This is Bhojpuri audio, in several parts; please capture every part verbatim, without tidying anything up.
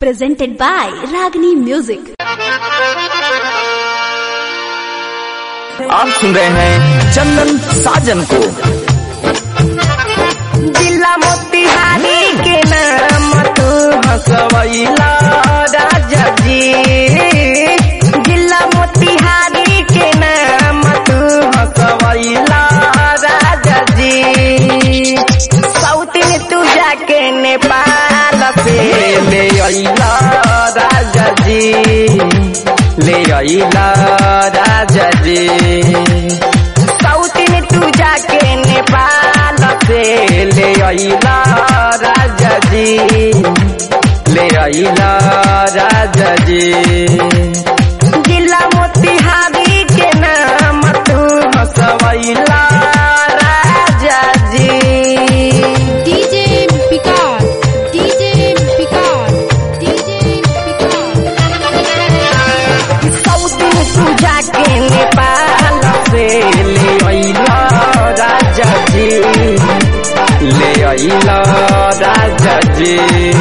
Presented by Ragini Music. आप सुन रहे हैं चंदन साजन को। जिला मोतिहारी के नाम तू हंसवैला राजा जी, जिला मोतिहारी के नाम तू हंसवैला राजा जी। सौतीन तू जाके नेपाल से ले अइला राजा जी, ले अइला राजा जी। सौतीन तू जाके नेपाल से ले अइला राजा जी, ले अइला राजा जी। जिला मोतिहारी के नाम तू हंसवैला राजा जी। DJ Vikas, DJ Vikas, DJ Vikas. सौतीन तू जाके नेपाल से ले अइला राजा जी, ले अइला राजा जी।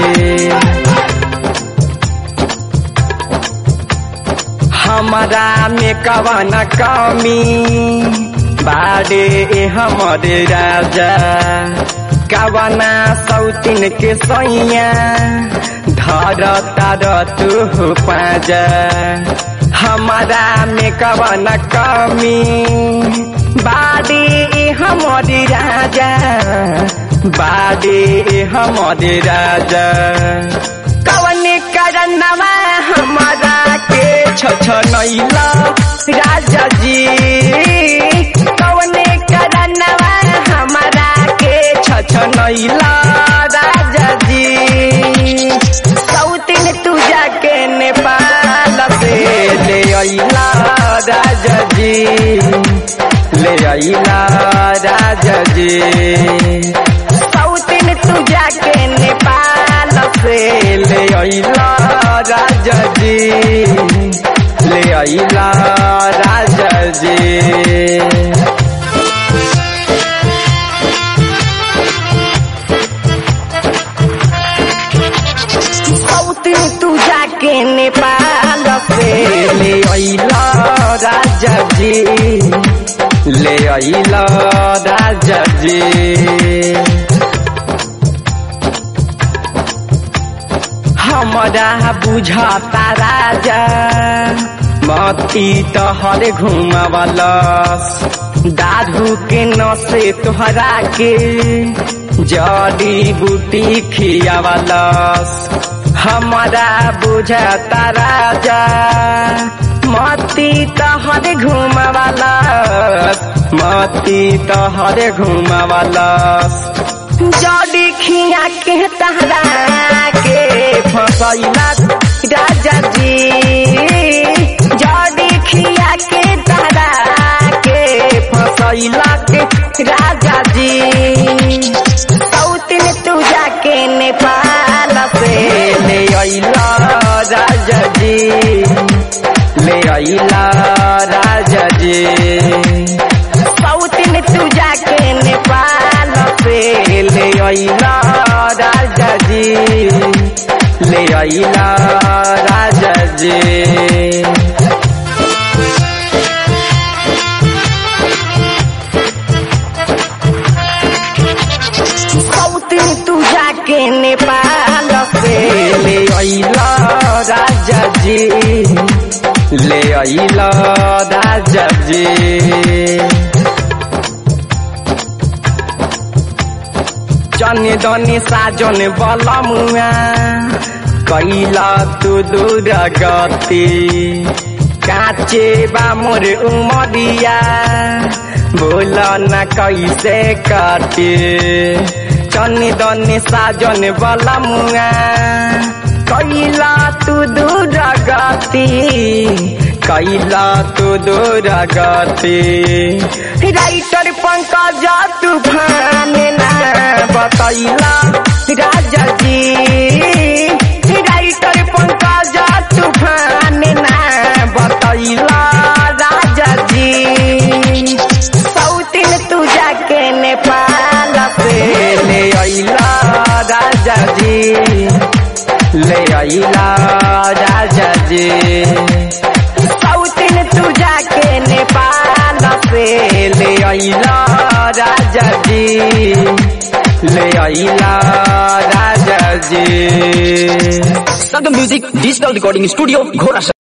हमारा में कवन कमी बाड़े हमारे राजा, कवना सौतीन के सैया धर तार तू पाजा। हमारा में कवन कमी बाड़े हमारे राजा, बाड़े हमारे राजा। कवन करनवा हमारा के छछनैला राजा जी, कवन करनवा हमारा के छछनैला राजा जी। सौतीन तू जाके नेपाल से ले अइला राजा जी, ले अइला राजा जी। सौतीन तू जाके नेपाल से ले अइला राजा जी, ले अइला राजा जी। सौतीन तू जाके नेपाल से ले अइला राजा जी, ले अइला राजा जी। हमरा बुझाता राजा मती तोहरे घुमावलस, दारू के नशे तोहरा के जड़ी बूटी खियावलस। हमरा बुझाता राजा मती तोहरे घुमावलस, मती तोहरे घुमावलस। जड़ी खिया के तहरा के फसैला राजा जी, जड़ी खिया के तहरा के फसैला के राजा जी। सौतीन तू जाके नेपाल से ले अइला राजा जी, ले अइला राजा जी। सौतीन तू जाके नेपाल से ले अइला राजा जी, ले अइला राजा जी। सौतीन तू जाके नेपाल से ले अइला राजा जी, ले अइला राजा जी। जने दने साजन बलमुआ कैला तू दूर गति, काचे बा मोर उमरिया बोल न कैसे काटे। जने दने साजन बलमुआ कैला तू दूर गति, कैला तू दूर गति। राइटर पंकज तूफान ना बतैला राजा जी, राइटर पंकज तूफान ना बतैला राजा जी। सौतीन तू जाके नेपाल से ले अइला राजा जी, ले आई अइला राजा जी। सौतीन तू जाके नेपाल से ले अइला राजा जी, ले अइला राजा जी। Sangam music digital recording studio घोड़ा।